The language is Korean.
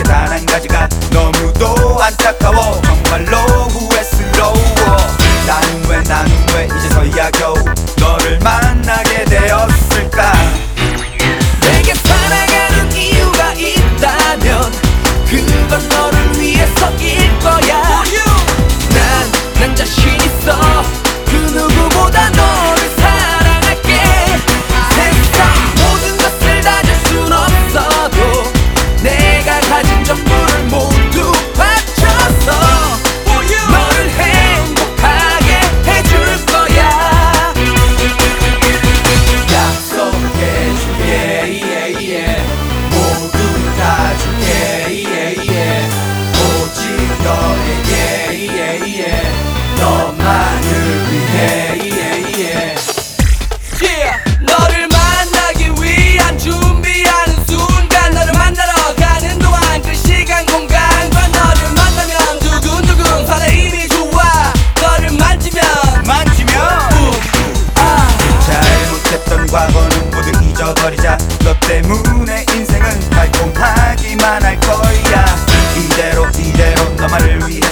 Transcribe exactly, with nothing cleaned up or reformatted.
단 한 가지가 너무도 안타까워. 정말로 후회스러워. 나는 왜 나는 왜 이제서야 겨우 너를 만나게 되었을까. 내게 살아가는 이유가 있다면 그건 너를 위해서일 거야. 난, 난 자신 있어. 그 누구보다 너를 사랑할게. 세상 모든 것을 다 줄 순 없어도 내가 가진 전부를 모두 바쳐서 너를 행복하게 해줄 거야. 약속해줄게 yeah, yeah. 모두 다 줄게 yeah, yeah. 오직 너에게 yeah, yeah. 너만을 위해 yeah, yeah. Yeah. 너를 만나기 위한 준비하는 순간, 너를 만나러 가는 동안 그 시간 공간과 너를 만나면 두근두근 설레임이 좋아. 너를 만지면 만지면 아. 잘못했던 과거는 모두 잊어버리자. 너 때문에 인생은 달콤하기만 할 거야. 이대로 이대로 너만을 위해